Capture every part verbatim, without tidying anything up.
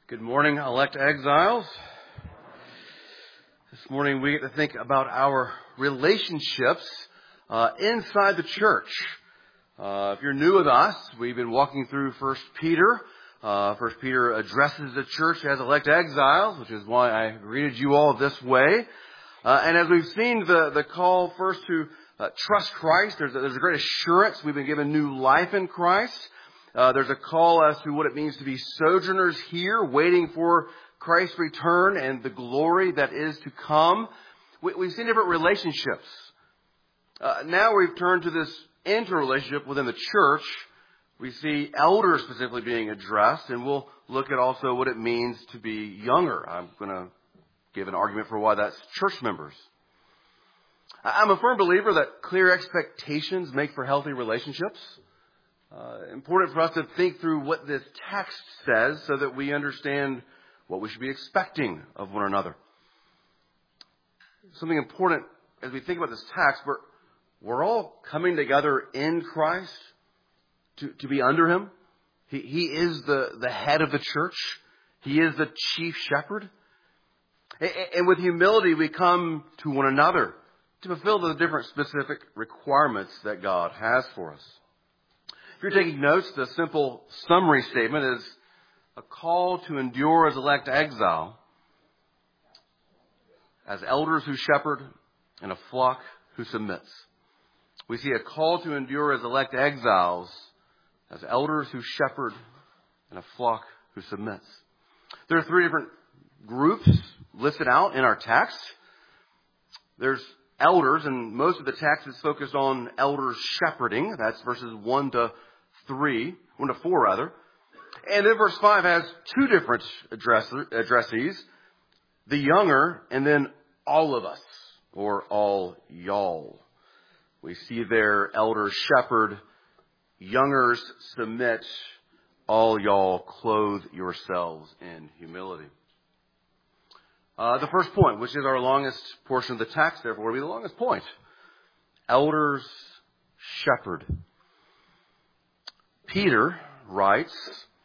Good morning, elect exiles. This morning we get to think about our relationships uh, inside the church. Uh, if you're new with us, we've been walking through First Peter. Uh, First Peter addresses the church as elect exiles, which is why I greeted you all this way. Uh, and as we've seen the, the call first to uh, trust Christ, there's a, there's a great assurance. We've been given new life in Christ. Uh, there's a call as to what it means to be sojourners here, waiting for Christ's return and the glory that is to come. We, we've seen different relationships. Uh, now we've turned to this interrelationship within the church. We see elders specifically being addressed, and we'll look at also what it means to be younger. I'm going to give an argument for why that's church members. I'm a firm believer that clear expectations make for healthy relationships. Uh, important for us to think through what this text says so that we understand what we should be expecting of one another. Something important as we think about this text, we're, we're all coming together in Christ to, to be under Him. He, he is the, the head of the church. He is the chief shepherd. And, and with humility, we come to one another to fulfill the different specific requirements that God has for us. If you're taking notes, the simple summary statement is a call to endure as elect exile, as elders who shepherd, and a flock who submits. We see a call to endure as elect exiles, as elders who shepherd, and a flock who submits. There are three different groups listed out in our text. There's elders, and most of the text is focused on elders shepherding. That's verses one to three, one to four rather. And then verse five has two different address, addressees, the younger and then all of us, or all y'all. We see there elders shepherd, youngers submit, all y'all clothe yourselves in humility. Uh, the first point, which is our longest portion of the text, therefore will be the longest point. Elders shepherd. Peter writes,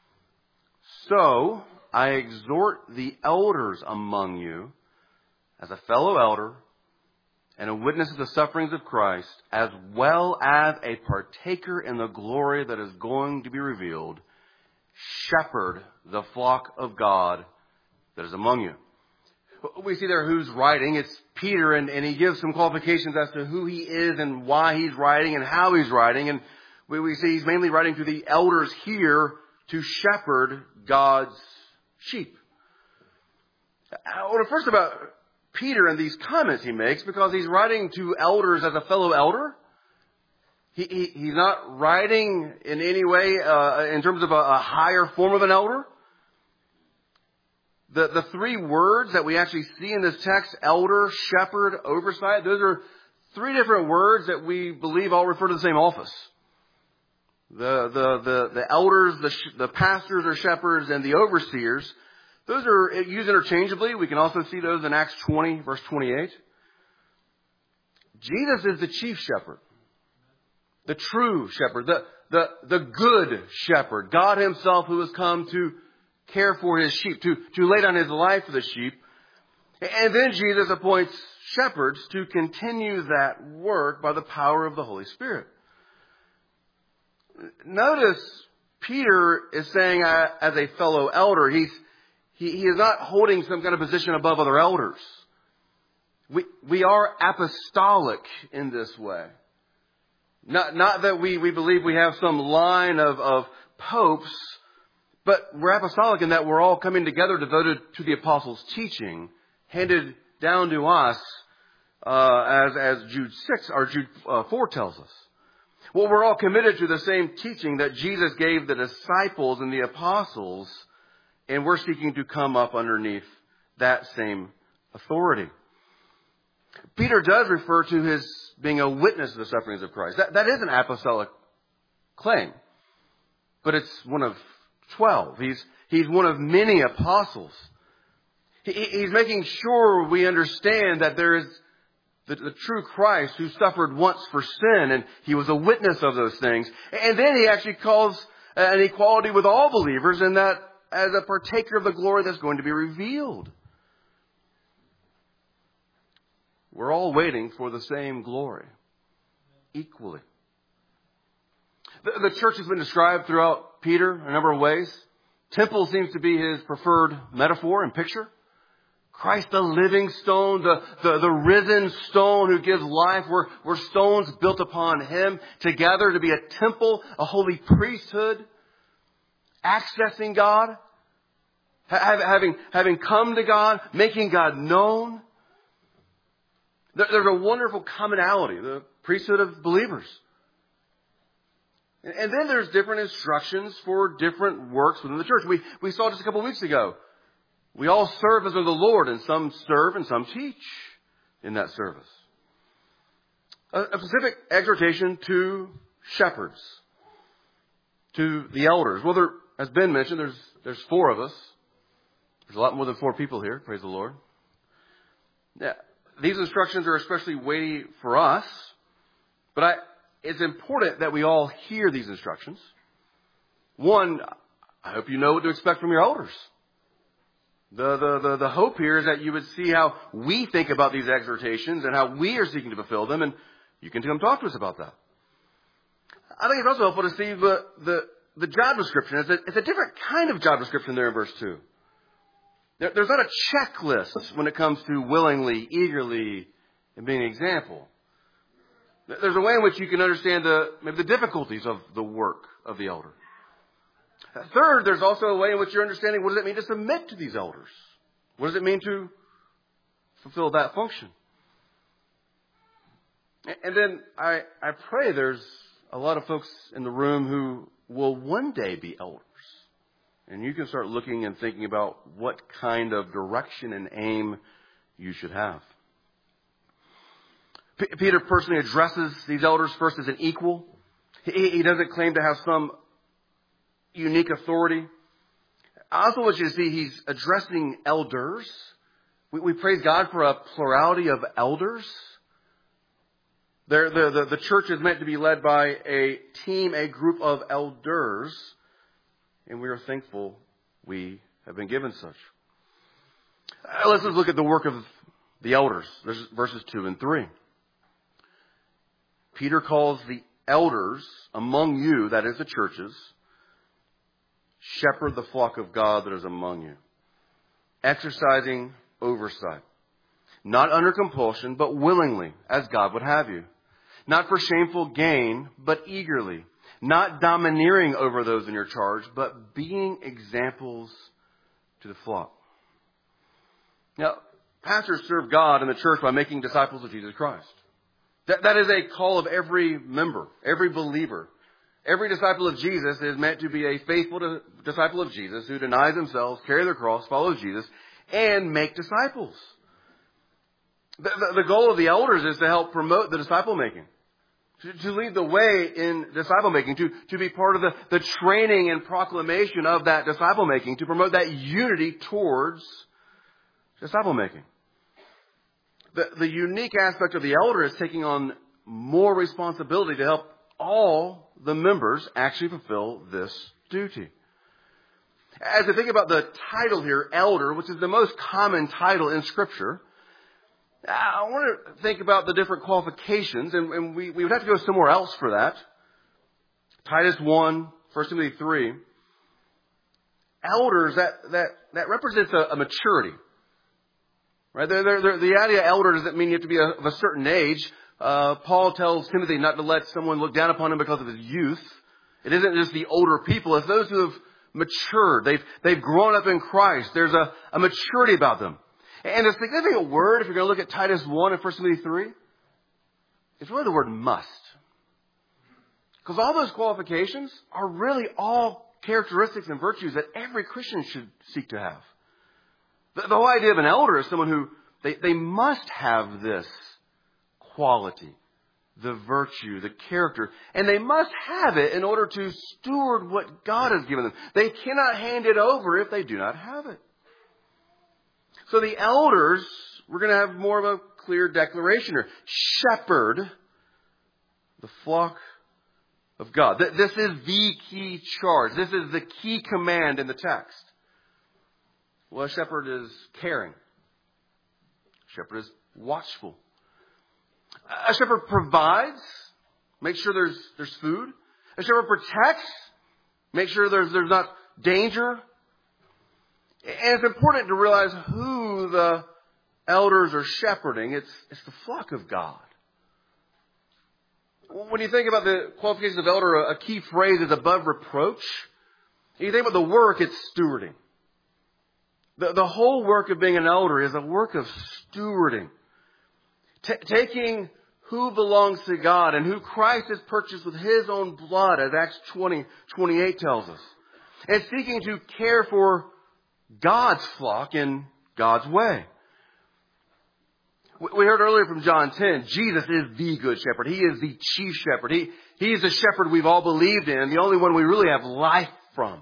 "So I exhort the elders among you as a fellow elder and a witness of the sufferings of Christ, as well as a partaker in the glory that is going to be revealed, shepherd the flock of God that is among you." We see there who's writing. It's Peter, and, and he gives some qualifications as to who he is and why he's writing and how he's writing. And we, we see he's mainly writing to the elders here to shepherd God's sheep. I want to first about Peter and these comments he makes, because he's writing to elders as a fellow elder. He, he, he's not writing in any way uh, in terms of a, a higher form of an elder. The, the three words that we actually see in this text, elder, shepherd, oversight, those are three different words that we believe all refer to the same office. The, the, the, the elders, the, the pastors or shepherds, and the overseers, those are used interchangeably. We can also see those in Acts twenty, verse twenty-eight. Jesus is the chief shepherd, the true shepherd, the, the, the good shepherd, God Himself, who has come to care for His sheep, to, to lay down His life for the sheep. And then Jesus appoints shepherds to continue that work by the power of the Holy Spirit. Notice Peter is saying uh, as a fellow elder, he's, he, he is not holding some kind of position above other elders. We, we are apostolic in this way. Not, not that we, we believe we have some line of, of popes, but we're apostolic in that we're all coming together devoted to the apostles' teaching, handed down to us uh, as, as Jude six or Jude uh, four tells us. Well, we're all committed to the same teaching that Jesus gave the disciples and the apostles, and we're seeking to come up underneath that same authority. Peter does refer to his being a witness of the sufferings of Christ. That, that is an apostolic claim, but it's one of twelve. He's, he's one of many apostles. He, he's making sure we understand that there is The, the true Christ who suffered once for sin, and He was a witness of those things. And then He actually calls an equality with all believers in that as a partaker of the glory that's going to be revealed. We're all waiting for the same glory, equally. The, the church has been described throughout Peter in a number of ways. Temple seems to be his preferred metaphor and picture. Christ, the living stone, the, the, the risen stone who gives life. We're, we're stones built upon him together to be a temple, a holy priesthood, accessing God, ha- having, having come to God, making God known. There, there's a wonderful commonality, the priesthood of believers. And, and then there's different instructions for different works within the church. We, we saw just a couple of weeks ago. We all serve as of the Lord, and some serve and some teach in that service. A, a specific exhortation to shepherds, to the elders. Well, there, as Ben mentioned, there's there's four of us. There's a lot more than four people here. Praise the Lord. Yeah, these instructions are especially weighty for us, but I, it's important that we all hear these instructions. One, I hope you know what to expect from your elders. The, the, the, the hope here is that you would see how we think about these exhortations and how we are seeking to fulfill them, and you can come talk to us about that. I think it's also helpful to see the, the, the job description. It's a, it's a different kind of job description there in verse two. There, there's not a checklist when it comes to willingly, eagerly, and being an example. There's a way in which you can understand the, maybe the difficulties of the work of the elder. Third, there's also a way in which you're understanding what does it mean to submit to these elders? What does it mean to fulfill that function? And then I, I pray there's a lot of folks in the room who will one day be elders. And you can start looking and thinking about what kind of direction and aim you should have. P- Peter personally addresses these elders first as an equal. He, he doesn't claim to have some unique authority. I also want you to see he's addressing elders. We, we praise God for a plurality of elders. They're, the, the, the church is meant to be led by a team, a group of elders, and we are thankful we have been given such. Uh, let's just look at the work of the elders. There's verses two and three. Peter calls the elders among you, that is the churches, shepherd the flock of God that is among you, exercising oversight, not under compulsion, but willingly, as God would have you, not for shameful gain, but eagerly, not domineering over those in your charge, but being examples to the flock. Now, pastors serve God in the church by making disciples of Jesus Christ. That, that is a call of every member, every believer. Every disciple of Jesus is meant to be a faithful to, disciple of Jesus who denies themselves, carry their cross, follows Jesus, and make disciples. The, the, the goal of the elders is to help promote the disciple making, to, to lead the way in disciple making, to, to be part of the, the training and proclamation of that disciple making, to promote that unity towards disciple making. The, the unique aspect of the elder is taking on more responsibility to help all the members actually fulfill this duty. As I think about the title here, elder, which is the most common title in Scripture, I want to think about the different qualifications, and, and we, we would have to go somewhere else for that. Titus one, First Timothy three. Elders, that, that, that represents a, a maturity. Right? They're, they're, they're, the idea of elder doesn't mean you have to be a, of a certain age. Uh, Paul tells Timothy not to let someone look down upon him because of his youth. It isn't just the older people. It's those who have matured. They've, they've grown up in Christ. There's a, a maturity about them. And a significant word, if you're going to look at Titus one and First Timothy three, is really the word must. Because all those qualifications are really all characteristics and virtues that every Christian should seek to have. The, the whole idea of an elder is someone who, they, they must have this quality, the virtue, the character, and they must have it in order to steward what God has given them. They cannot hand it over if they do not have it. So the elders, we're going to have more of a clear declaration here. Shepherd the flock of God. This is the key charge. This is the key command in the text. Well, a shepherd is caring. A shepherd is watchful. A shepherd provides, makes sure there's there's food. A shepherd protects, makes sure there's there's not danger. And it's important to realize who the elders are shepherding. It's it's the flock of God. When you think about the qualifications of elder, a key phrase is above reproach. You think about the work, it's stewarding. The, the whole work of being an elder is a work of stewarding. T- taking who belongs to God and who Christ has purchased with His own blood, as Acts twenty twenty-eight tells us. And seeking to care for God's flock in God's way. We heard earlier from John ten, Jesus is the good shepherd. He is the chief shepherd. He, he is the shepherd we've all believed in, the only one we really have life from.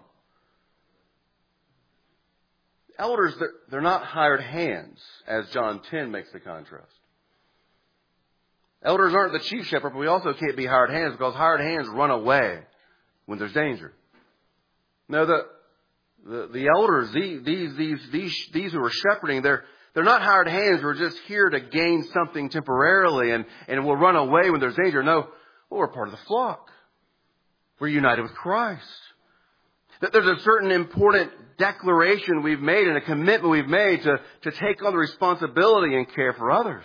Elders, they're, they're not hired hands, as John ten makes the contrast. Elders aren't the chief shepherd, but we also can't be hired hands because hired hands run away when there's danger. No, the the, the elders, these these these these these who are shepherding, they're they're not hired hands who are just here to gain something temporarily and, and will run away when there's danger. No, well, we're part of the flock. We're united with Christ. That there's a certain important declaration we've made and a commitment we've made to, to take on the responsibility and care for others.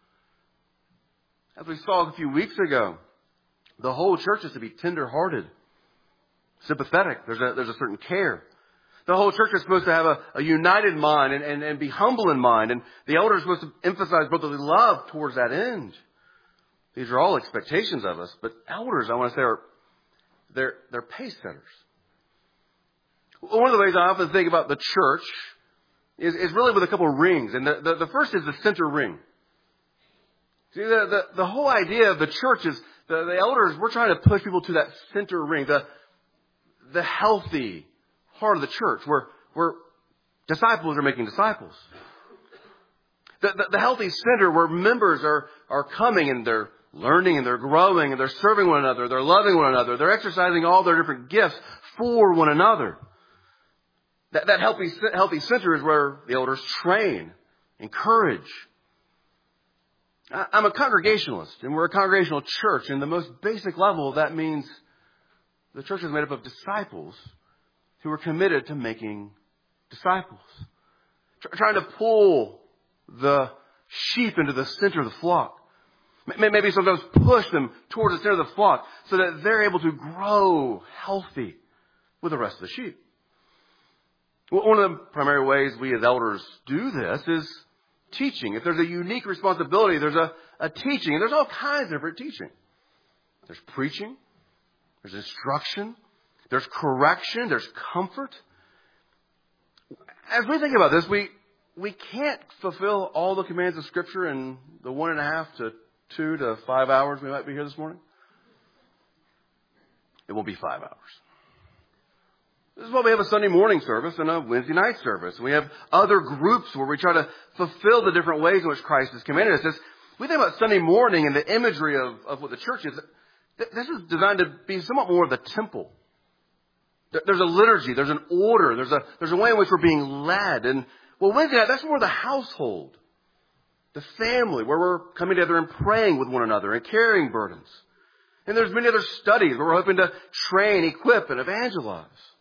As we saw a few weeks ago, the whole church is to be tender-hearted, sympathetic. There's a, there's a certain care. The whole church is supposed to have a, a united mind and, and, and be humble in mind. And the elders are supposed to emphasize brotherly love towards that end. These are all expectations of us. But elders, I want to say, are they're, they're pace setters. One of the ways I often think about the church is, is really with a couple of rings. And the, the, the first is the center ring. See, the, the, the whole idea of the church is the, the elders, we're trying to push people to that center ring, the, the healthy heart of the church, where, where disciples are making disciples. The, the, the healthy center where members are, are coming and they're learning and they're growing and they're serving one another, they're loving one another, they're exercising all their different gifts for one another. That, that healthy, healthy center is where the elders train, encourage. I, I'm a Congregationalist, and we're a congregational church. And the most basic level, that means the church is made up of disciples who are committed to making disciples. Tr- trying to pull the sheep into the center of the flock. Maybe sometimes push them towards the center of the flock so that they're able to grow healthy with the rest of the sheep. One of the primary ways we as elders do this is teaching. If there's a unique responsibility, there's a, a teaching. And there's all kinds of different teaching. There's preaching. There's instruction. There's correction. There's comfort. As we think about this, we, we can't fulfill all the commands of Scripture in the one and a half to two to five hours we might be here this morning. It won't be five hours. This is why we have a Sunday morning service and a Wednesday night service. We have other groups where we try to fulfill the different ways in which Christ has commanded us. This, we think about Sunday morning and the imagery of, of what the church is. This is designed to be somewhat more of the temple. There's a liturgy. There's an order. There's a, there's a way in which we're being led. And well, Wednesday night, that's more the household, the family, where we're coming together and praying with one another and carrying burdens. And there's many other studies where we're hoping to train, equip, and evangelize.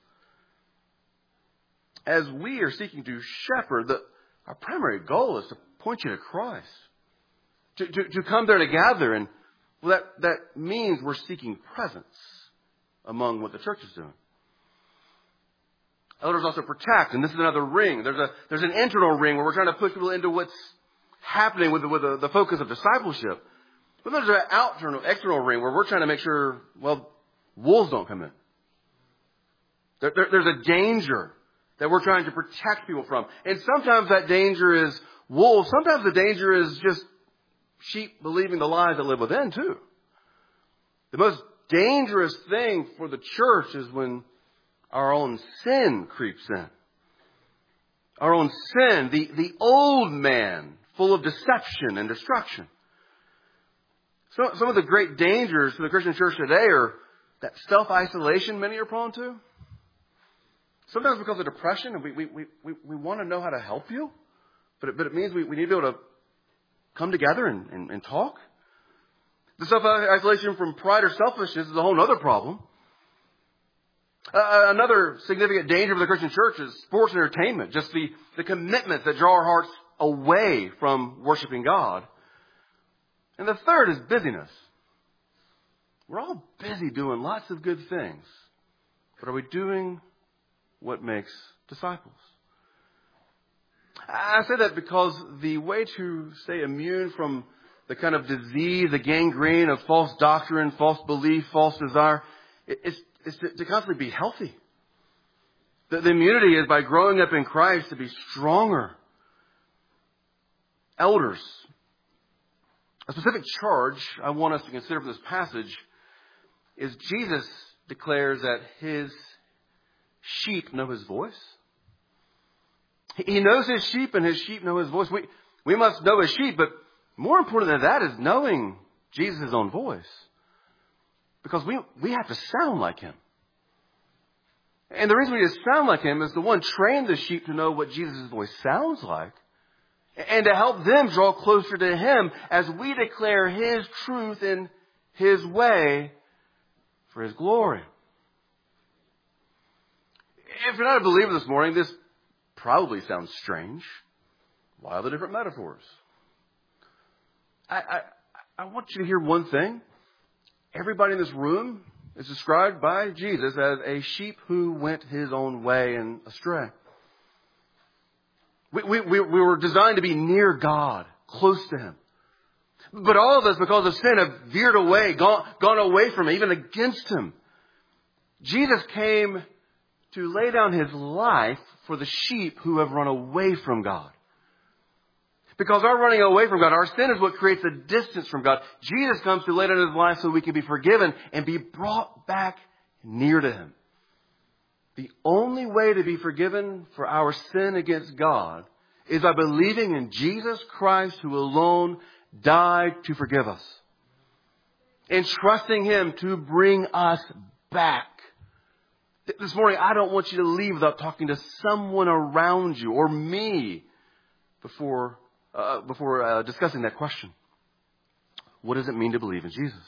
As we are seeking to shepherd, the, our primary goal is to point you to Christ. To, to, to come there together. And well, that, that means we're seeking presence among what the church is doing. Elders also protect, and this is another ring. There's a there's an internal ring where we're trying to push people into what's happening with the, with the, the focus of discipleship. But there's an external, external ring where we're trying to make sure, well, wolves don't come in. There, there, there's a danger that we're trying to protect people from. And sometimes that danger is wolves. Sometimes the danger is just sheep believing the lies that live within, too. The most dangerous thing for the church is when our own sin creeps in. Our own sin, the, the old man, full of deception and destruction. So, some of the great dangers to the Christian church today are that self-isolation many are prone to. Sometimes because of depression, and we, we, we, we, we want to know how to help you. But it, but it means we, we need to be able to come together and, and, and talk. The self-isolation from pride or selfishness is a whole other problem. Uh, another significant danger for the Christian church is sports and entertainment. Just the, the commitments that draw our hearts away from worshiping God. And the third is busyness. We're all busy doing lots of good things. But are we doing what makes disciples? I say that because the way to stay immune from the kind of disease, the gangrene of false doctrine, false belief, false desire, is, is to, to constantly be healthy. The, the immunity is by growing up in Christ to be stronger. Elders. A specific charge I want us to consider for this passage is Jesus declares that his sheep know his voice. He knows his sheep and his sheep know his voice. We, we must know his sheep, but more important than that is knowing Jesus' own voice. Because we, we have to sound like him. And the reason we just sound like him is the one train the sheep to know what Jesus' voice sounds like. And to help them draw closer to him as we declare his truth in his way for his glory. If you're not a believer this morning, this probably sounds strange. Why all the different metaphors? I, I, I want you to hear one thing. Everybody in this room is described by Jesus as a sheep who went his own way and astray. We, we, we, we were designed to be near God, close to him. But all of us, because of sin, have veered away, gone, gone away from him, even against him. Jesus came to lay down his life for the sheep who have run away from God. Because our running away from God, our sin is what creates a distance from God. Jesus comes to lay down his life so we can be forgiven and be brought back near to him. The only way to be forgiven for our sin against God is by believing in Jesus Christ, who alone died to forgive us. And trusting him to bring us back. This morning, I don't want you to leave without talking to someone around you or me before, uh, before uh, discussing that question. What does it mean to believe in Jesus?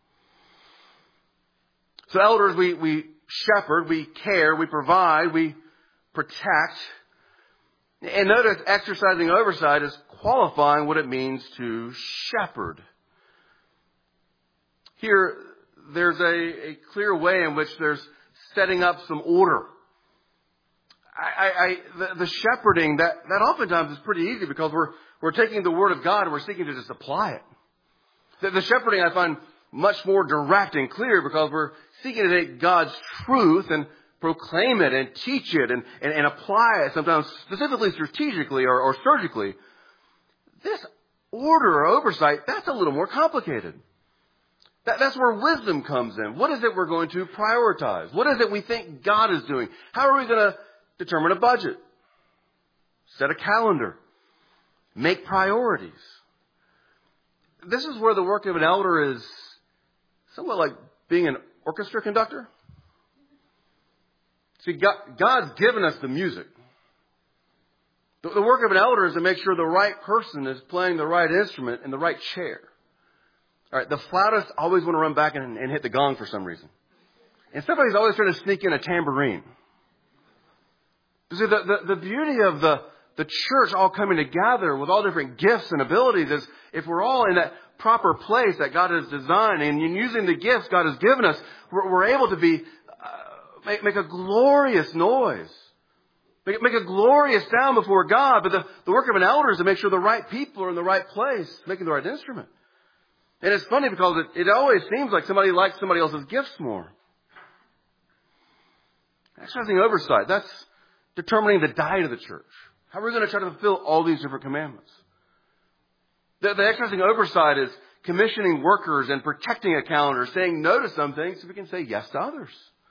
So elders, we, we shepherd, we care, we provide, we protect. And notice exercising oversight is qualifying what it means to shepherd. Here, there's a, a clear way in which there's setting up some order. I, I, I the, the shepherding, that, that oftentimes is pretty easy because we're, we're taking the Word of God and we're seeking to just apply it. The, the shepherding I find much more direct and clear because we're seeking to take God's truth and proclaim it and teach it and, and, and apply it, sometimes specifically strategically or, or surgically. This order or oversight, that's a little more complicated. That, that's where wisdom comes in. What is it we're going to prioritize? What is it we think God is doing? How are we going to determine a budget? Set a calendar. Make priorities. This is where the work of an elder is somewhat like being an orchestra conductor. See, God, God's given us the music. The, the work of an elder is to make sure the right person is playing the right instrument in the right chair. All right, the flautists always want to run back and, and hit the gong for some reason. And somebody's always trying to sneak in a tambourine. You see, the, the, the beauty of the, the church all coming together with all different gifts and abilities is if we're all in that proper place that God has designed and in using the gifts God has given us, we're, we're able to be uh, make, make a glorious noise. Make, make a glorious sound before God. But the, the work of an elder is to make sure the right people are in the right place, making the right instrument. And it's funny because it, it always seems like somebody likes somebody else's gifts more. Exercising oversight, that's determining the diet of the church. How are we going to try to fulfill all these different commandments? The, the exercising oversight is commissioning workers and protecting a calendar, saying no to some things so we can say yes to others.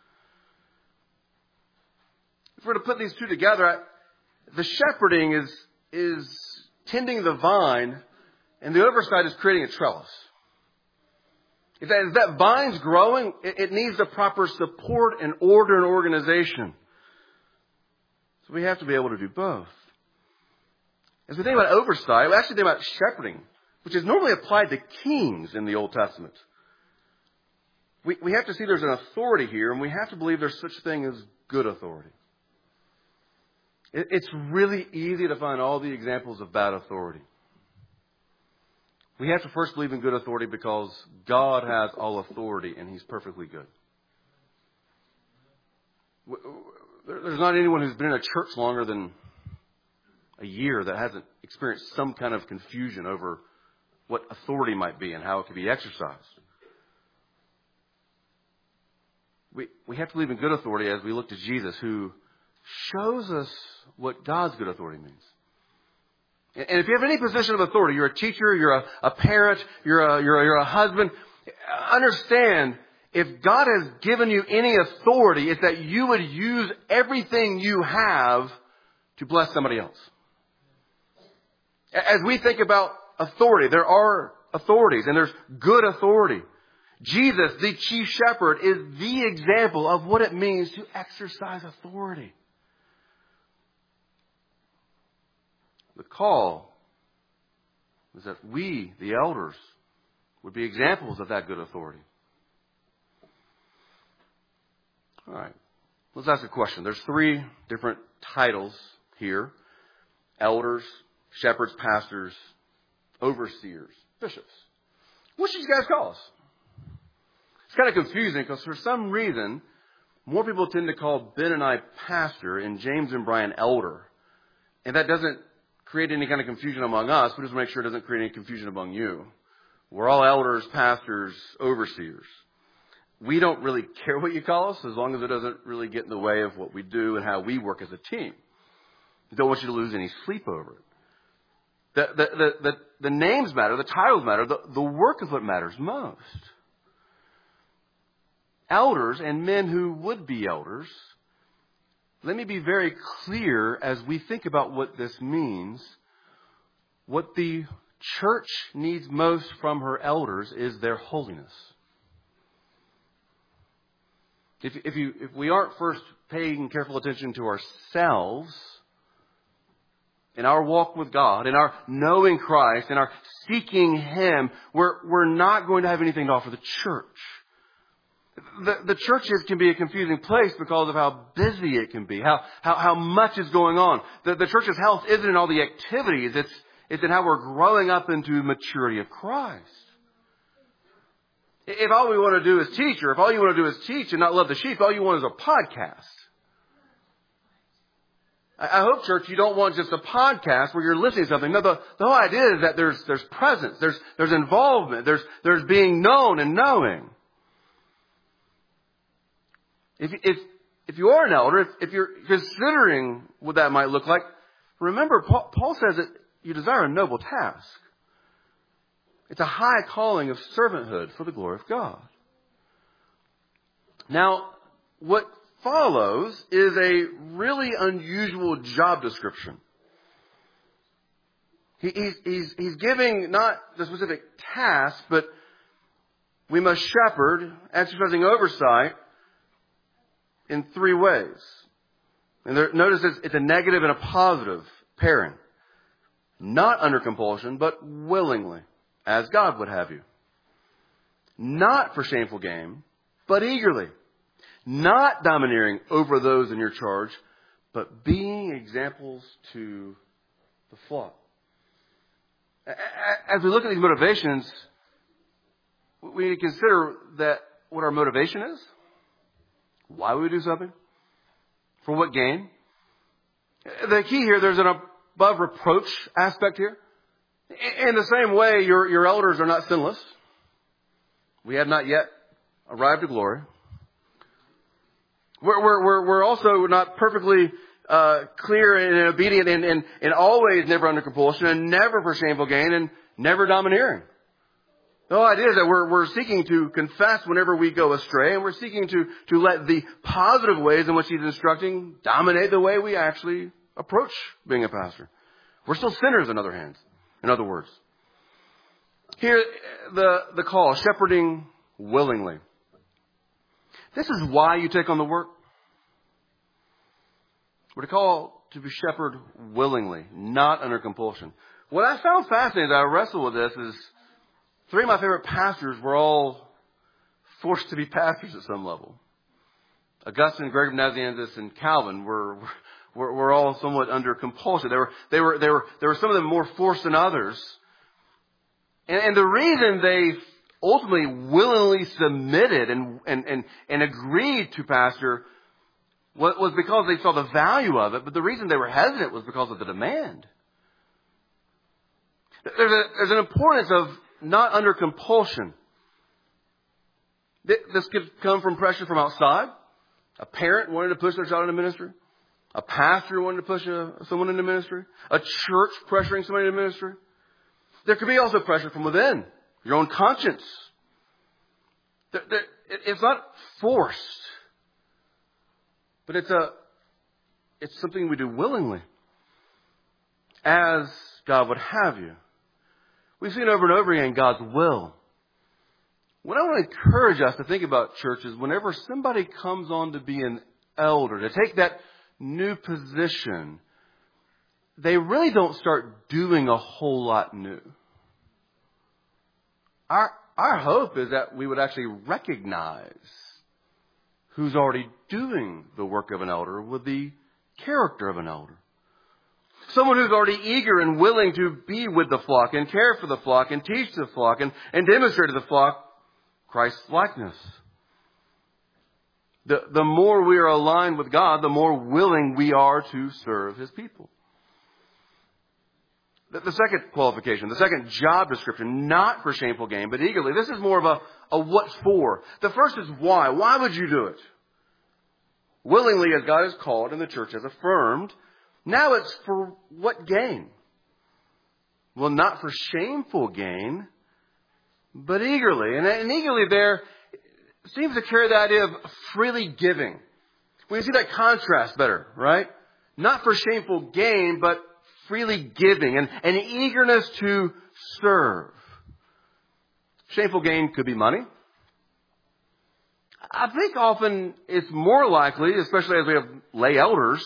If we're to put these two together, I, the shepherding is, is tending the vine and the oversight is creating a trellis. If that, if that vine's growing, it, it needs the proper support and order and organization. So we have to be able to do both. As we think about oversight, we actually think about shepherding, which is normally applied to kings in the Old Testament. We, we have to see there's an authority here, and we have to believe there's such a thing as good authority. It, it's really easy to find all the examples of bad authority. We have to first believe in good authority because God has all authority, and He's perfectly good. There's not anyone who's been in a church longer than a year that hasn't experienced some kind of confusion over what authority might be and how it can be exercised. We we have to believe in good authority as we look to Jesus, who shows us what God's good authority means. And if you have any position of authority, you're a teacher, you're a, a parent, you're a, you're a, you're a husband, understand, if God has given you any authority, it's that you would use everything you have to bless somebody else. As we think about authority, there are authorities, and there's good authority. Jesus, the chief shepherd, is the example of what it means to exercise authority. The call is that we, the elders, would be examples of that good authority. All right. Let's ask a question. There's three different titles here. Elders, shepherds, pastors, overseers, bishops. What should you guys call us? It's kind of confusing because for some reason, more people tend to call Ben and I pastor and James and Brian elder. And that doesn't create any kind of confusion among us. We just make sure it doesn't create any confusion among you. We're all elders, pastors, overseers. We don't really care what you call us as long as it doesn't really get in the way of what we do and how we work as a team. We don't want you to lose any sleep over it. The, the, the, the, the names matter, the titles matter, the, the work is what matters most. Elders and men who would be elders, let me be very clear as we think about what this means. What the church needs most from her elders is their holiness. If, if, you, if we aren't first paying careful attention to ourselves, in our walk with God, in our knowing Christ, in our seeking Him, we're, we're not going to have anything to offer the church. The, the churches can be a confusing place because of how busy it can be, how, how, how much is going on. The, the church's health isn't in all the activities, it's, it's in how we're growing up into maturity of Christ. If all we want to do is teach, or if all you want to do is teach and not love the sheep, all you want is a podcast. I hope, church, you don't want just a podcast where you're listening to something. No, the, the whole idea is that there's there's presence, there's there's involvement, there's there's being known and knowing. If if if you are an elder, if, if you're considering what that might look like, remember Paul, Paul says that you desire a noble task. It's a high calling of servanthood for the glory of God. Now, what follows is a really unusual job description. He, he's, he's, he's giving not the specific task, but we must shepherd, exercising oversight in three ways. And there, notice it's, it's a negative and a positive pairing. Not under compulsion, but willingly, as God would have you. Not for shameful gain, but eagerly. Not domineering over those in your charge, but being examples to the flock. As we look at these motivations, we need to consider that what our motivation is, why we do something, for what gain. The key here, there's an above reproach aspect here. In the same way, your, your elders are not sinless. We have not yet arrived to glory. We're, we're, we're also not perfectly uh, clear and obedient and, and, and always never under compulsion and never for shameful gain and never domineering. The whole idea is that we're, we're seeking to confess whenever we go astray, and we're seeking to, to let the positive ways in which He's instructing dominate the way we actually approach being a pastor. We're still sinners, in other hands. In other words, here the, the call, shepherding willingly. This is why you take on the work. We're to call to be shepherd willingly, not under compulsion. What I found fascinating as I wrestle with this is three of my favorite pastors were all forced to be pastors at some level. Augustine, Gregory of Nazianzus, and Calvin were, were were all somewhat under compulsion. They were they were they were there were some of them more forced than others. And, and the reason they ultimately willingly submitted and and and, and agreed to pastor was, was because they saw the value of it. But the reason they were hesitant was because of the demand. There's a there's an importance of not under compulsion. This could come from pressure from outside. A parent wanted to push their child into ministry. A pastor wanted to push a, someone into ministry. A church pressuring somebody into ministry. There could be also pressure from within. Your own conscience. There, there, it, it's not forced. But it's a, it's something we do willingly. As God would have you. We've seen over and over again God's will. What I want to encourage us to think about, church, is whenever somebody comes on to be an elder, to take that new position, they really don't start doing a whole lot new. Our, our hope is that we would actually recognize who's already doing the work of an elder with the character of an elder. Someone who's already eager and willing to be with the flock and care for the flock and teach the flock and, and demonstrate to the flock Christ's likeness. The, the more we are aligned with God, the more willing we are to serve His people. The, the second qualification, the second job description, not for shameful gain, but eagerly. This is more of a, a what for. The first is why. Why would you do it? Willingly, as God has called and the church has affirmed. Now it's for what gain? Well, not for shameful gain, but eagerly. And, and eagerly there seems to carry the idea of freely giving. We see that contrast better, right? Not for shameful gain, but freely giving and an eagerness to serve. Shameful gain could be money. I think often it's more likely, especially as we have lay elders,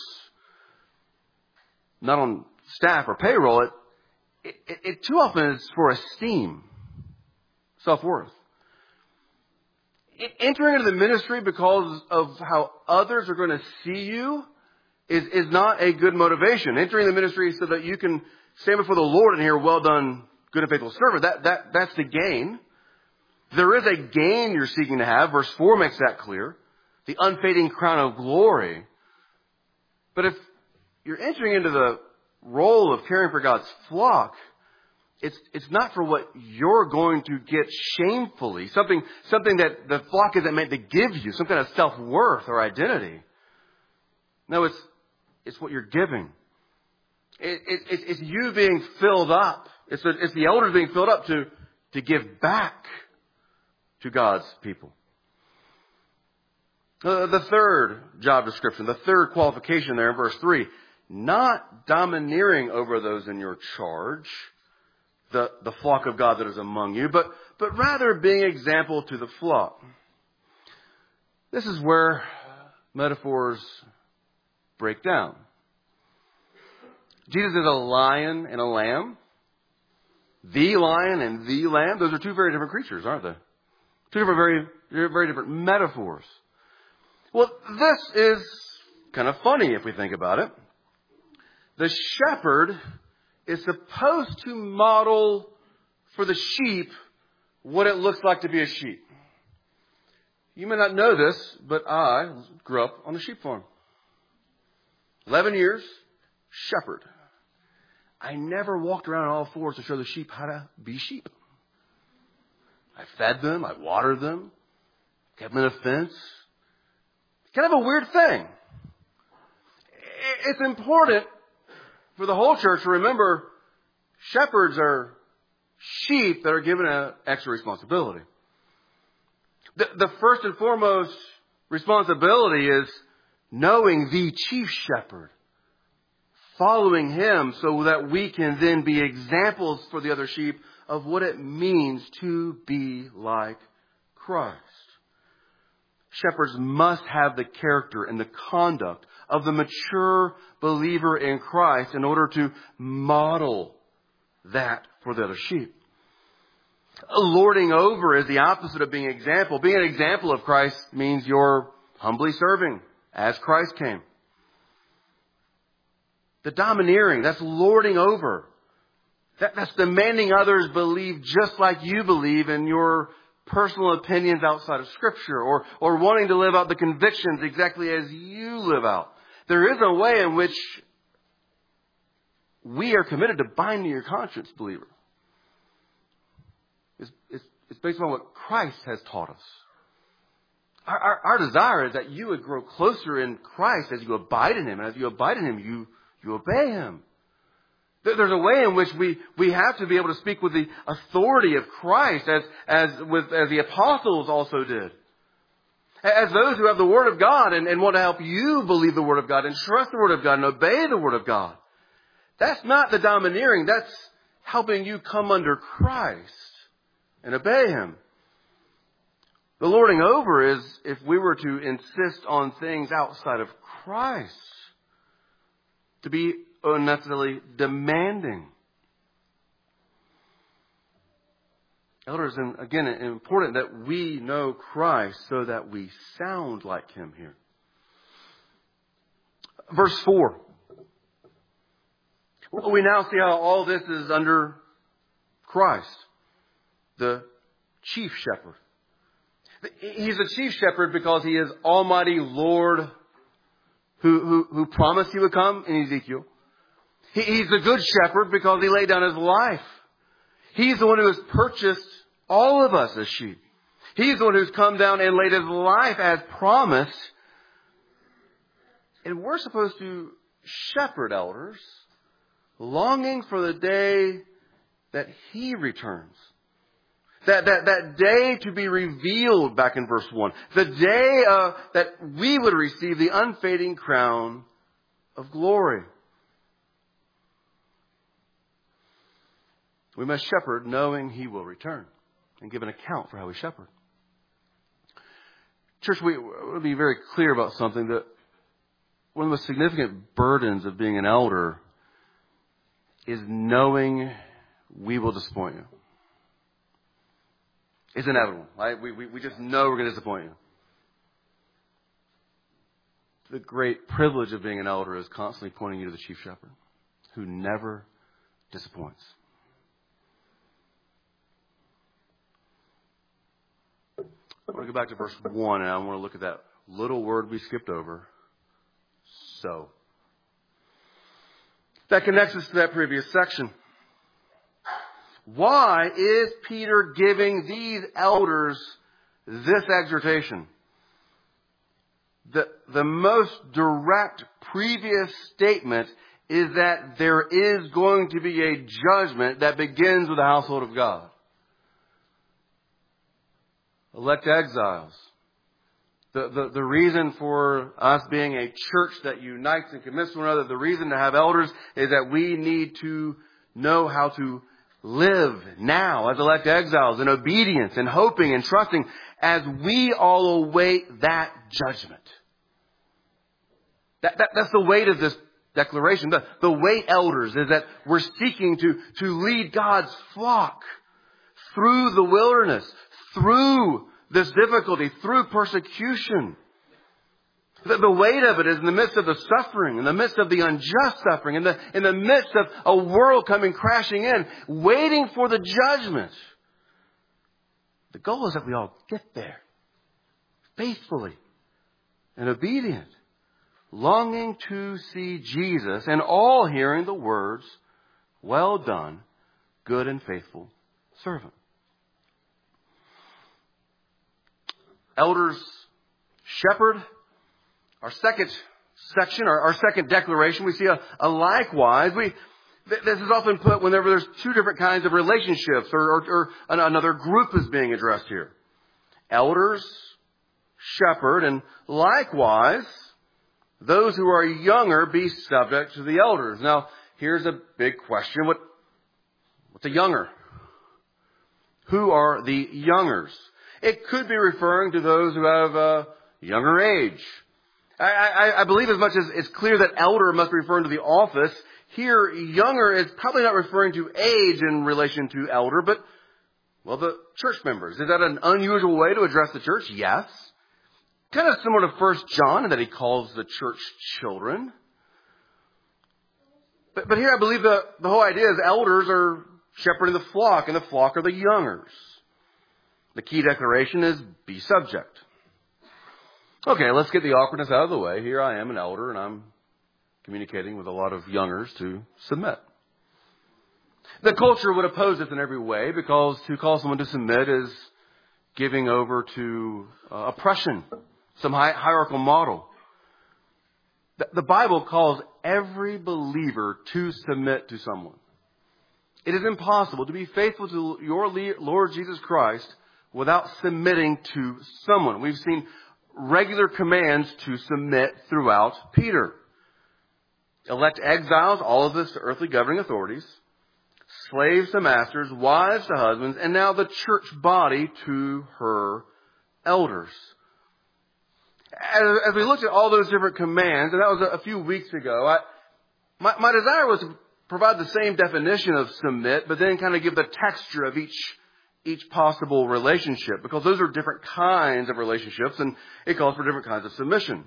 not on staff or payroll, it, it, it too often is for esteem, self-worth. Entering into the ministry because of how others are going to see you is, is not a good motivation. Entering the ministry so that you can stand before the Lord and hear, well done, good and faithful servant, that, that, that's the gain. There is a gain you're seeking to have. Verse four makes that clear. The unfading crown of glory. But if you're entering into the role of caring for God's flock, it's it's not for what you're going to get shamefully, something something that the flock isn't meant to give you, some kind of self-worth or identity. No, it's it's what you're giving. It, it, it's, it's you being filled up. It's the, it's the elders being filled up to, to give back to God's people. Uh, the third job description, the third qualification there in verse three, not domineering over those in your charge, the, the flock of God that is among you, but, but rather being example to the flock. This is where metaphors break down. Jesus is a lion and a lamb. The lion and the lamb, those are two very different creatures, aren't they? Two different, very, very different metaphors. Well, this is kind of funny if we think about it. The shepherd is supposed to model for the sheep what it looks like to be a sheep. You may not know this, but I grew up on a sheep farm. Eleven years, shepherd. I never walked around on all fours to show the sheep how to be sheep. I fed them, I watered them, kept them in a fence. Kind of a weird thing. It's important for the whole church to remember shepherds are sheep that are given an extra responsibility. The, the first and foremost responsibility is knowing the chief shepherd, following him so that we can then be examples for the other sheep of what it means to be like Christ. shepherds must have the character and the conduct of the mature believer in Christ in order to model that for the other sheep. Lording over is the opposite of being an example. Being an example of Christ means you're humbly serving as Christ came. The domineering, that's lording over. That, that's demanding others believe just like you believe in your personal opinions outside of Scripture, or, or wanting to live out the convictions exactly as you live out. There is a way in which we are committed to binding your conscience, believer. It's, it's, it's based on what Christ has taught us. Our, our, our desire is that you would grow closer in Christ as you abide in Him. And as you abide in Him, you, you obey Him. There's a way in which we, we have to be able to speak with the authority of Christ as, as, with, as the apostles also did. As those who have the Word of God and, and want to help you believe the Word of God and trust the Word of God and obey the Word of God. That's not the domineering. That's helping you come under Christ and obey Him. The lording over is if we were to insist on things outside of Christ. To be unnecessarily demanding. Elders, and again, it's important that we know Christ so that we sound like Him here. Verse four. We now see how all this is under Christ, the chief shepherd. He's the chief shepherd because He is Almighty Lord who, who, who promised He would come in Ezekiel. He, he's the good shepherd because He laid down His life. He's the one who has purchased all of us as sheep. He's the one who's come down and laid His life as promised. And we're supposed to shepherd, elders, longing for the day that He returns. That, that, that day to be revealed back in verse one. The day uh, that we would receive the unfading crown of glory. We must shepherd knowing He will return and give an account for how we shepherd. Church, we want to be very clear about something, that one of the most significant burdens of being an elder is knowing we will disappoint you. It's inevitable, right? We, we, we just know we're going to disappoint you. The great privilege of being an elder is constantly pointing you to the chief shepherd who never disappoints. I want to go back to verse one, and I want to look at that little word we skipped over. So. That connects us to that previous section. Why is Peter giving these elders this exhortation? The, the most direct previous statement is that there is going to be a judgment that begins with the household of God. Elect exiles. The, the, the reason for us being a church that unites and commits to one another, the reason to have elders is that we need to know how to live now as elect exiles in obedience and hoping and trusting as we all await that judgment. That, that, that's the weight of this declaration. The, the weight, elders, is that we're seeking to, to lead God's flock through the wilderness, through this difficulty, through persecution. The, the weight of it is in the midst of the suffering, in the midst of the unjust suffering, in the, in the midst of a world coming crashing in, waiting for the judgment. The goal is that we all get there faithfully and obedient, longing to see Jesus and all hearing the words, "Well done, good and faithful servant." Elders, shepherd. Our second section, our, our second declaration, we see a, a likewise. We th- this is often put whenever there's two different kinds of relationships, or, or, or another group is being addressed here. Elders, shepherd, and likewise, those who are younger be subject to the elders. Now, here's a big question: What what's a younger? Who are the youngers? It could be referring to those who have uh, younger age. I, I, I believe as much as it's clear that elder must refer to the office, here younger is probably not referring to age in relation to elder, but, well, the church members. Is that an unusual way to address the church? Yes. Kind of similar to First John in that he calls the church children. But, but here I believe the, the whole idea is elders are shepherding the flock, and the flock are the youngers. The key declaration is be subject. Okay, let's get the awkwardness out of the way. Here I am, an elder, and I'm communicating with a lot of youngers to submit. The culture would oppose this in every way because to call someone to submit is giving over to uh, oppression, some hi- hierarchical model. The, the Bible calls every believer to submit to someone. It is impossible to be faithful to your Lord Jesus Christ without submitting to someone. We've seen regular commands to submit throughout Peter. Elect exiles, all of this to earthly governing authorities, slaves to masters, wives to husbands, and now the church body to her elders. As, as we looked at all those different commands, and that was a, a few weeks ago, I, my, my desire was to provide the same definition of submit, but then kind of give the texture of each each possible relationship, because those are different kinds of relationships, and it calls for different kinds of submission.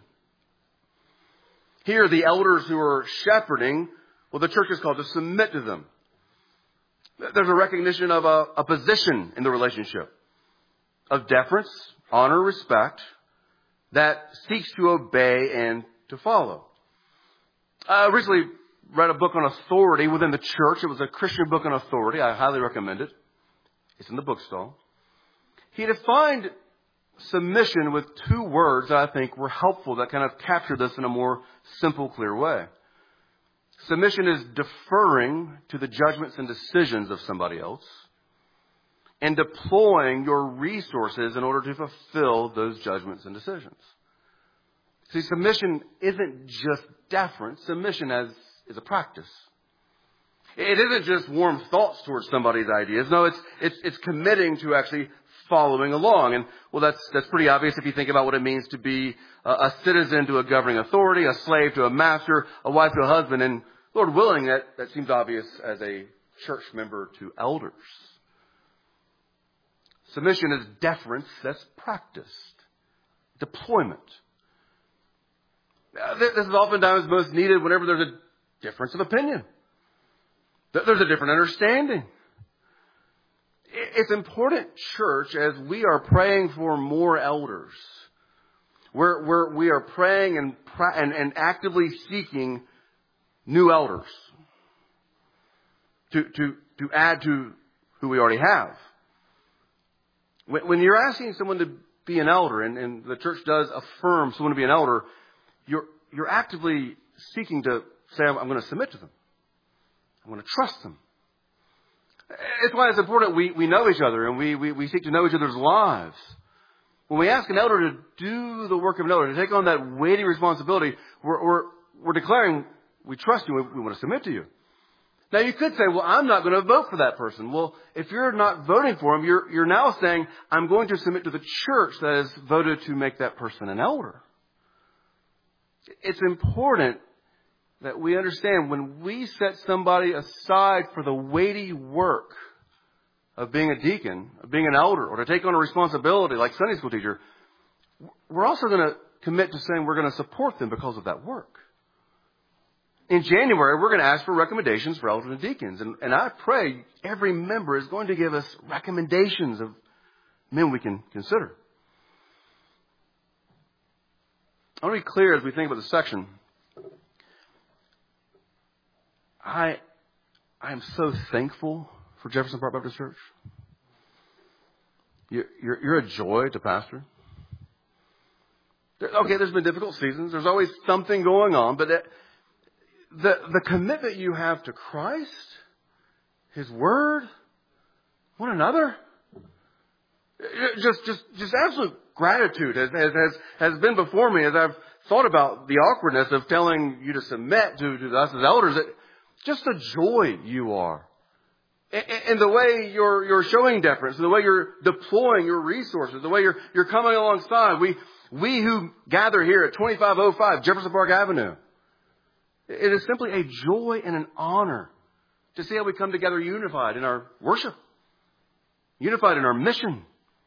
Here, the elders who are shepherding, well, the church is called to submit to them. There's a recognition of a, a position in the relationship of deference, honor, respect that seeks to obey and to follow. I recently read a book on authority within the church. It was a Christian book on authority. I highly recommend it. It's in the bookstall. He defined submission with two words that I think were helpful that kind of capture this in a more simple, clear way. Submission is deferring to the judgments and decisions of somebody else and deploying your resources in order to fulfill those judgments and decisions. See, submission isn't just deference. Submission as, is a practice. It isn't just warm thoughts towards somebody's ideas. No, it's, it's, it's committing to actually following along. And, well, that's, that's pretty obvious if you think about what it means to be a, a citizen to a governing authority, a slave to a master, a wife to a husband. And Lord willing, that, that seems obvious as a church member to elders. Submission is deference that's practiced. Deployment. This is oftentimes most needed whenever there's a difference of opinion. There's a different understanding. It's important, church, as we are praying for more elders. We're, we're, we are praying and, and, and actively seeking new elders to, to, to add to who we already have. When, when you're asking someone to be an elder, and, and the church does affirm someone to be an elder, you're, you're actively seeking to say, I'm, I'm going to submit to them. I want to trust them. It's why it's important we, we know each other and we, we, we seek to know each other's lives. When we ask an elder to do the work of an elder, to take on that weighty responsibility, we're, we're, we're declaring we trust you and we want to submit to you. Now you could say, well, I'm not going to vote for that person. Well, if you're not voting for him, you're, you're now saying, I'm going to submit to the church that has voted to make that person an elder. It's important that we understand when we set somebody aside for the weighty work of being a deacon, of being an elder, or to take on a responsibility like Sunday school teacher, we're also going to commit to saying we're going to support them because of that work. In January, we're going to ask for recommendations for elders and deacons. And, and I pray every member is going to give us recommendations of men we can consider. I want to be clear as we think about this section. I I am so thankful for Jefferson Park Baptist Church. You're, you're, you're a joy to pastor. There, okay, there's been difficult seasons. There's always something going on. But that, the, the commitment you have to Christ, His Word, one another, just just just absolute gratitude has, has, has been before me as I've thought about the awkwardness of telling you to submit to, to us as elders. That, just the joy you are in the way you're, you're showing deference, in the way you're deploying your resources, the way you're, you're coming alongside. We, we who gather here at twenty-five oh five Jefferson Park Avenue, it is simply a joy and an honor to see how we come together unified in our worship, unified in our mission.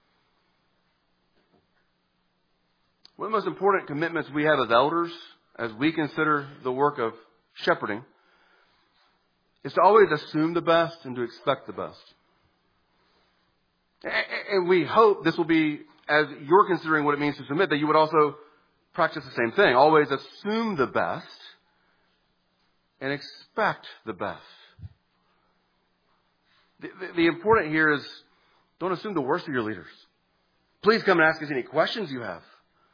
One of the most important commitments we have as elders, as we consider the work of shepherding, is to always assume the best and to expect the best. And we hope this will be, as you're considering what it means to submit, that you would also practice the same thing. Always assume the best and expect the best. The, the, the important here is don't assume the worst of your leaders. Please come and ask us any questions you have.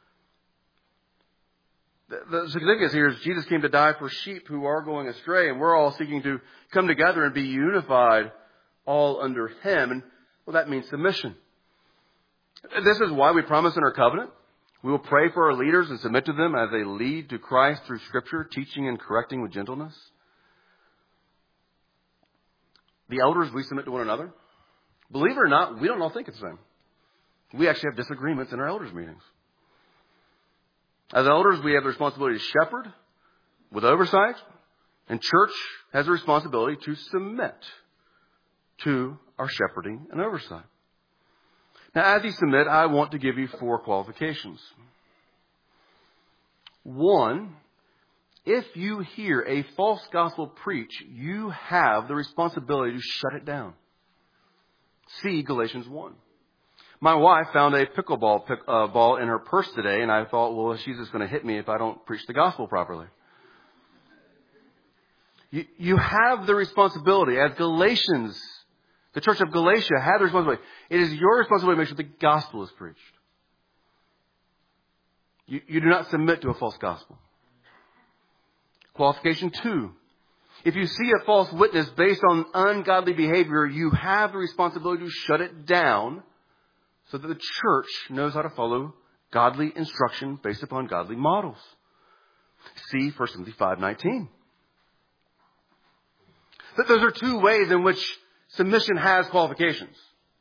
The significance here is Jesus came to die for sheep who are going astray, and we're all seeking to come together and be unified all under Him. And well, that means submission. This is why we promise in our covenant we will pray for our leaders and submit to them as they lead to Christ through Scripture, teaching and correcting with gentleness. The elders, we submit to one another. Believe it or not, we don't all think it's the same. We actually have disagreements in our elders' meetings. As elders, we have the responsibility to shepherd with oversight, and church has a responsibility to submit to our shepherding and oversight. Now, as you submit, I want to give you four qualifications. One, if you hear a false gospel preached, you have the responsibility to shut it down. See Galatians one. My wife found a pickleball pick, uh, ball in her purse today, and I thought, well, she's just going to hit me if I don't preach the gospel properly. You, you have the responsibility, as Galatians, the church of Galatia had the responsibility. It is your responsibility to make sure the gospel is preached. You, you do not submit to a false gospel. Qualification two. If you see a false witness based on ungodly behavior, you have the responsibility to shut it down, so that the church knows how to follow godly instruction based upon godly models. See First Timothy five nineteen. But those are two ways in which submission has qualifications.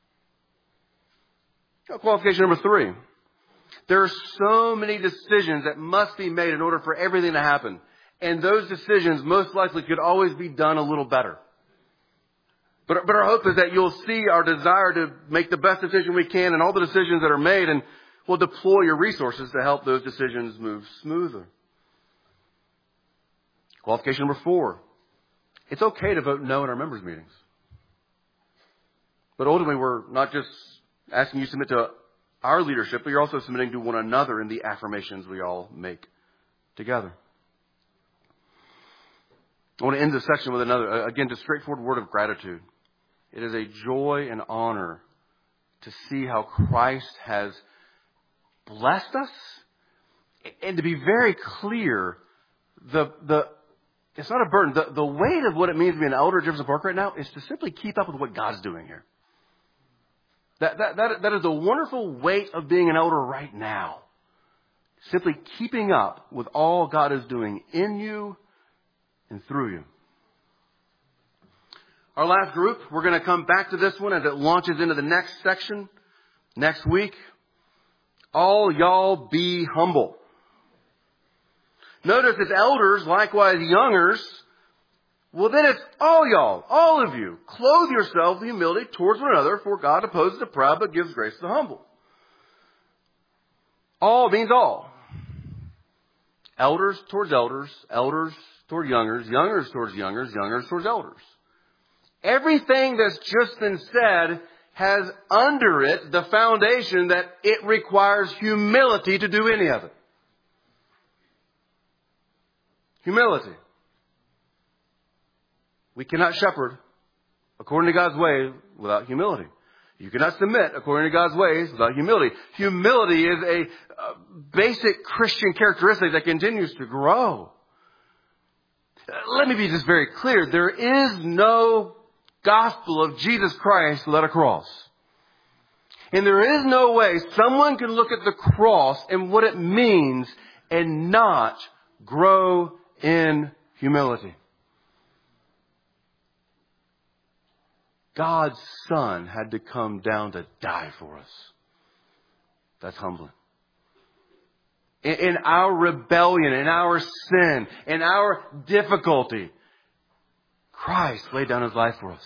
Qualification number three. There are so many decisions that must be made in order for everything to happen. And those decisions most likely could always be done a little better. But, but our hope is that you'll see our desire to make the best decision we can and all the decisions that are made, and we'll deploy your resources to help those decisions move smoother. Qualification number four. It's okay to vote no in our members' meetings. But ultimately, we're not just asking you to submit to our leadership, but you're also submitting to one another in the affirmations we all make together. I want to end this section with another, again, just straightforward word of gratitude. It is a joy and honor to see how Christ has blessed us. And to be very clear, the the it's not a burden. The, the weight of what it means to be an elder at Jefferson Park right now is to simply keep up with what God's doing here. That, that, that, that is the wonderful weight of being an elder right now. Simply keeping up with all God is doing in you and through you. Our last group, we're going to come back to this one as it launches into the next section next week. All y'all be humble. Notice it's elders, likewise youngers. Well, then it's all y'all, all of you. Clothe yourselves with humility towards one another, for God opposes the proud but gives grace to the humble. All means all. Elders towards elders, elders toward youngers, youngers towards youngers, youngers towards elders. Everything that's just been said has under it the foundation that it requires humility to do any of it. Humility. We cannot shepherd according to God's way without humility. You cannot submit according to God's ways without humility. Humility is a, a basic Christian characteristic that continues to grow. Let me be just very clear. There is no gospel of Jesus Christ without a cross. And there is no way someone can look at the cross and what it means and not grow in humility. God's Son had to come down to die for us. That's humbling. In, in our rebellion, in our sin, in our difficulty, Christ laid down His life for us.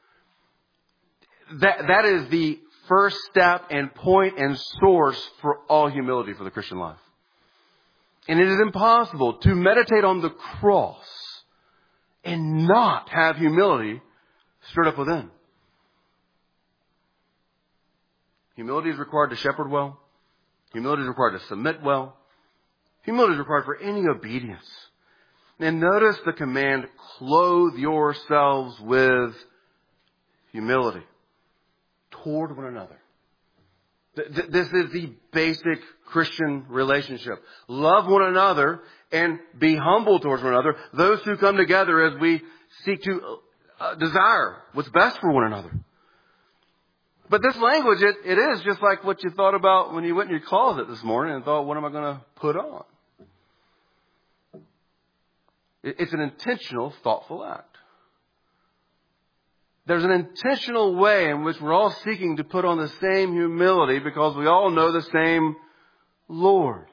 That, that is the first step and point and source for all humility for the Christian life. And it is impossible to meditate on the cross and not have humility stirred up within. Humility is required to shepherd well. Humility is required to submit well. Humility is required for any obedience. And notice the command, clothe yourselves with humility toward one another. This is the basic Christian relationship. Love one another and be humble towards one another. Those who come together as we seek to uh, desire what's best for one another. But this language, it, it is just like what you thought about when you went in your closet this morning and thought, what am I going to put on? It, it's an intentional, thoughtful act. There's an intentional way in which we're all seeking to put on the same humility because we all know the same Lord.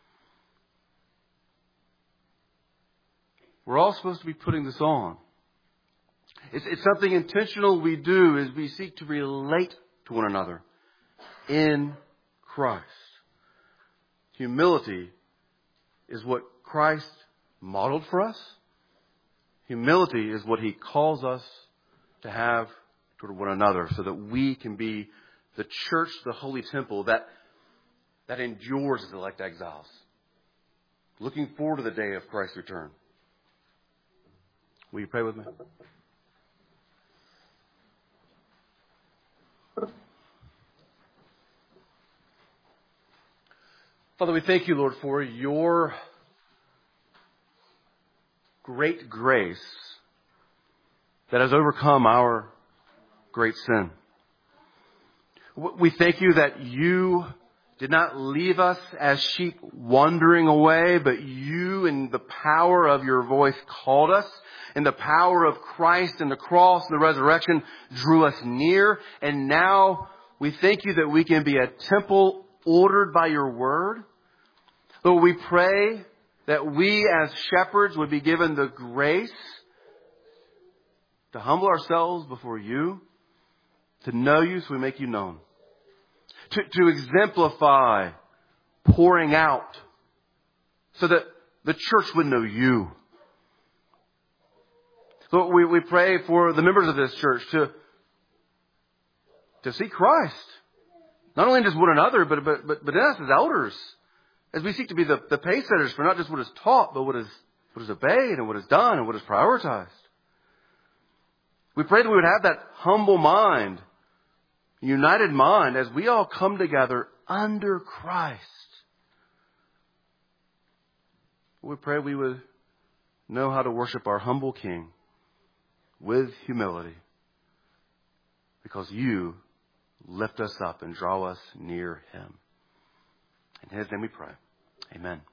We're all supposed to be putting this on. It's, it's something intentional we do as we seek to relate to one another in Christ. Humility is what Christ modeled for us. Humility is what He calls us to have toward one another so that we can be the church, the holy temple that, that endures as elect exiles. Looking forward to the day of Christ's return. Will you pray with me? Father, we thank You, Lord, for Your great grace that has overcome our great sin. We thank You that You did not leave us as sheep wandering away, but You, in the power of Your voice, called us. In the power of Christ and the cross and the resurrection, drew us near. And now we thank You that we can be a temple ordered by Your word. Lord, we pray that we as shepherds would be given the grace to humble ourselves before You, to know You so we make You known, to, to exemplify pouring out so that the church would know You. So we, we pray for the members of this church to, to see Christ, not only in just one another, but, but, but, but in us as elders, as we seek to be the, the pace setters for not just what is taught, but what is, what is obeyed and what is done and what is prioritized. We pray that we would have that humble mind, united mind, as we all come together under Christ. We pray we would know how to worship our humble King with humility, because You lift us up and draw us near Him. In His name we pray. Amen.